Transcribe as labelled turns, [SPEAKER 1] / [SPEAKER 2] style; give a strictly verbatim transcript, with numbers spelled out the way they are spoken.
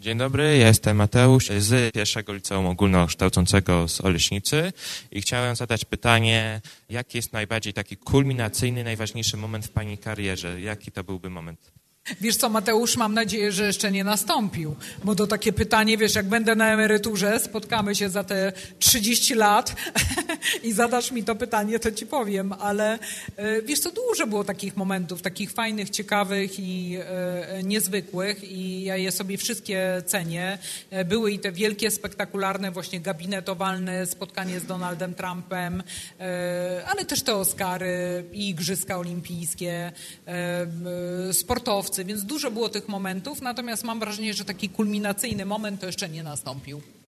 [SPEAKER 1] Dzień dobry, ja jestem Mateusz z pierwszego liceum ogólnokształcącego z Oleśnicy i chciałem zadać pytanie, jaki jest najbardziej taki kulminacyjny, najważniejszy moment w Pani karierze? Jaki to byłby moment?
[SPEAKER 2] Wiesz co, Mateusz, mam nadzieję, że jeszcze nie nastąpił, bo to takie pytanie, wiesz, jak będę na emeryturze, spotkamy się za te trzydzieści lat i zadasz mi to pytanie, to ci powiem, ale wiesz co, dużo było takich momentów, takich fajnych, ciekawych i e, niezwykłych i ja je sobie wszystkie cenię. Były i te wielkie, spektakularne właśnie gabinet owalny, spotkanie z Donaldem Trumpem, e, ale też te Oscary i Igrzyska Olimpijskie, e, sportowcy, więc dużo było tych momentów, natomiast mam wrażenie, że taki kulminacyjny moment to jeszcze nie nastąpił.